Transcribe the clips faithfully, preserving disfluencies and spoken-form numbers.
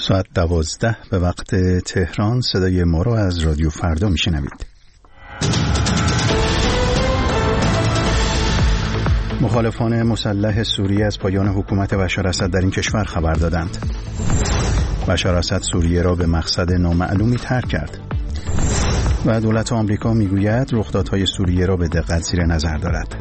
ساعت دوازده به وقت تهران صدای ما را از رادیو فردا میشنوید. مخالفان مسلح سوریه از پایان حکومت بشار اسد در این کشور خبر دادند. بشار اسد سوریه را به مقصد نامعلومی ترک کرد و دولت آمریکا میگوید رخدادهای سوریه را به دقت زیر نظر دارد.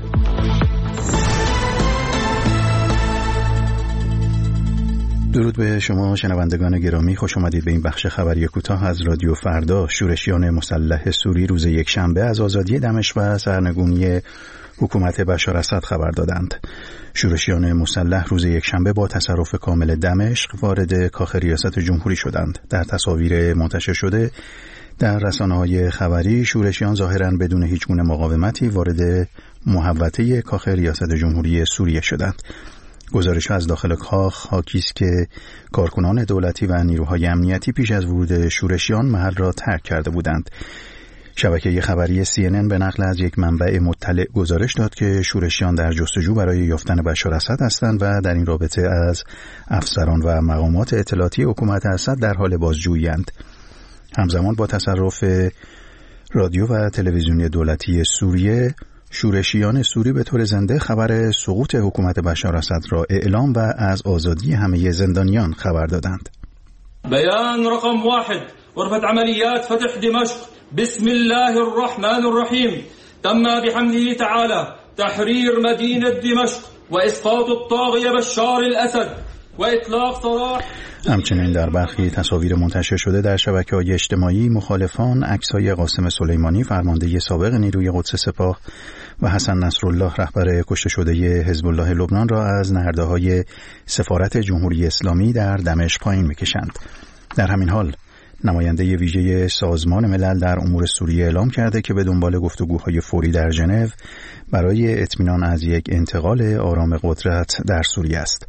درود به شما شنوندگان گرامی، خوش آمدید به این بخش خبری کوتاه از رادیو فردا. شورشیان مسلح سوری روز یکشنبه از آزادی دمشق و سرنگونی حکومت بشار اسد خبر دادند. شورشیان مسلح روز یکشنبه با تصرف کامل دمشق وارد کاخ ریاست جمهوری شدند. در تصاویر منتشر شده در رسانه‌های خبری، شورشیان ظاهراً بدون هیچ گونه مقاومتی وارد محوطه کاخ ریاست جمهوری سوریه شدند. گزارش از داخل کاخ حاکی است که کارکنان دولتی و نیروهای امنیتی پیش از ورود شورشیان محل را ترک کرده بودند. شبکه خبری سی ان ان به نقل از یک منبع مطلع گزارش داد که شورشیان در جستجو برای یافتن بشار اسد هستند و در این رابطه از افسران و مقامات اطلاعاتی حکومت اسد در حال بازجویی‌اند. همزمان با تصرف رادیو و تلویزیونی دولتی سوریه، شورشیان سوری به طور زنده خبر سقوط حکومت بشار اسد را اعلام و از آزادی همه زندانیان خبر دادند. بیان رقم واحد غرفة عملیات فتح دمشق بسم الله الرحمن الرحیم تم بحمده تعالی تحریر مدینه دمشق و اسقاط الطاغیه بشار الاسد و اطلاق سراح. همچنین در برخی تصاویر منتشر شده در شبکه‌های اجتماعی، مخالفان عکس‌های قاسم سلیمانی فرمانده سابق نیروی قدس سپاه و حسن نصرالله رهبر کشته شده حزب الله لبنان را از نرده‌های سفارت جمهوری اسلامی در دمشق پایین می‌کشند. در همین حال نماینده ویژه سازمان ملل در امور سوریه اعلام کرده که به دنبال گفتگوهای فوری در ژنو برای اطمینان از یک انتقال آرام قدرت در سوریه است.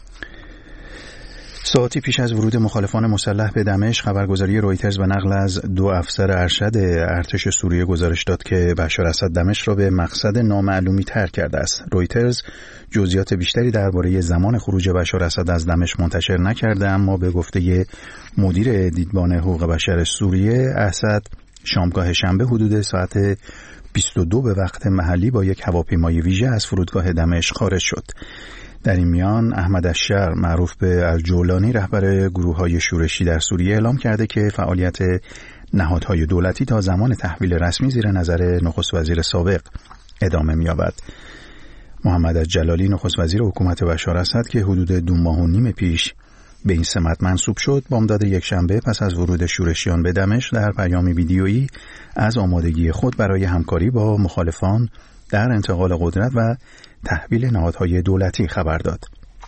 ساعتی پیش از ورود مخالفان مسلح به دمشق، خبرگزاری رویترز به نقل از دو افسر ارشد ارتش سوریه گزارش داد که بشار اسد دمشق را به مقصد نامعلومی ترک کرده است. رویترز جزئیات بیشتری درباره زمان خروج بشار اسد از دمشق منتشر نکرده، اما به گفته مدیر دیدبان حقوق بشر سوریه، اسد شامگاه شنبه حدود ساعت بیست و دو به وقت محلی با یک هواپیمای ویژه از فرودگاه دمشق خارج شد. در این میان احمد الشر معروف به الجولانی رهبر گروه‌های شورشی در سوریه اعلام کرده که فعالیت نهادهای دولتی تا زمان تحویل رسمی زیر نظر نخست وزیر سابق ادامه می‌یابد. محمد الجلالی نخست وزیر حکومت بشار اسد که حدود دو ماه و نیم پیش به این سمت منصوب شد، بامداد یکشنبه پس از ورود شورشیان به دمشق در پیامی ویدیویی از آمادگی خود برای همکاری با مخالفان در انتقال قدرت و تحویل نهادهای دولتی خبر داد.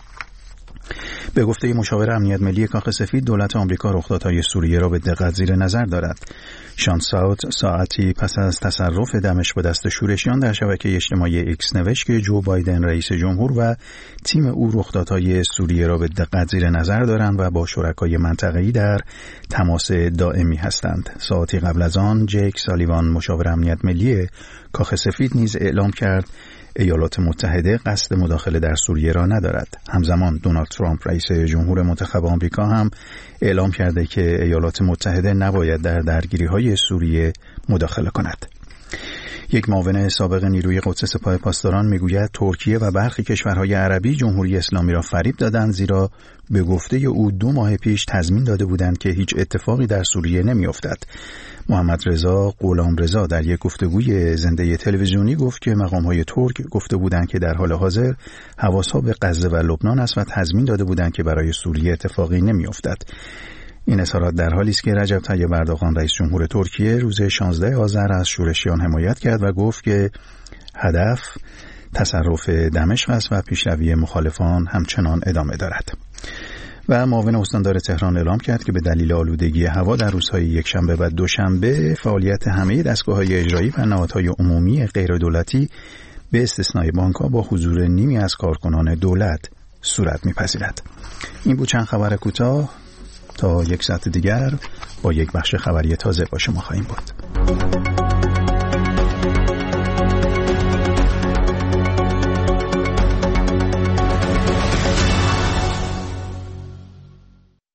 به گفته مشاور امنیت ملی کاخ سفید، دولت آمریکا رخدادهای سوریه را به دقت زیر نظر دارد. شان ساوت ساعتی پس از تصرف دمشق به دست شورشیان در شبکه اجتماعی ایکس نوشت که جو بایدن رئیس جمهور و تیم او رخدادهای سوریه را به دقت زیر نظر دارند و با شرکای منطقه‌ای در تماس دائمی هستند. ساعتی قبل از آن جیک سالیوان مشاور امنیت ملی کاخ سفید نیز اعلام کرد ایالات متحده قصد مداخله در سوریه را ندارد. همزمان دونالد ترامپ رئیس جمهور منتخب آمریکا هم اعلام کرده که ایالات متحده نباید در درگیری‌های سوریه مداخله کند. یک معاون سابق نیروی قدس سپاه پاسداران میگوید ترکیه و برخی کشورهای عربی جمهوری اسلامی را فریب دادند، زیرا به گفته او دو ماه پیش تضمین داده بودند که هیچ اتفاقی در سوریه نمی‌افتد. محمد رضا غلامرضا در یک گفتگوی زنده تلویزیونی گفت که مقام‌های ترک گفته بودند که در حال حاضر حواس‌ها به غزه و لبنان است و تضمین داده بودند که برای سوریه اتفاقی نمی‌افتد. این اظهارات در حالی است که رجب طیب اردوغان رئیس جمهور ترکیه روز شانزده آذر از شورشیان حمایت کرد و گفت که هدف تصرف دمشق است و پیشروی مخالفان همچنان ادامه دارد. و معاون استاندار تهران اعلام کرد که به دلیل آلودگی هوا در روزهای یکشنبه و دوشنبه فعالیت همه دستگاه‌های اجرایی و نهادهای عمومی غیر دولتی به استثنای بانک‌ها با حضور نیمی از کارکنان دولت صورت می‌پذیرد. این بود چند خبر کوتاه. تا یک ساعت دیگر با یک بخش خبری تازه با شما خواهیم بود.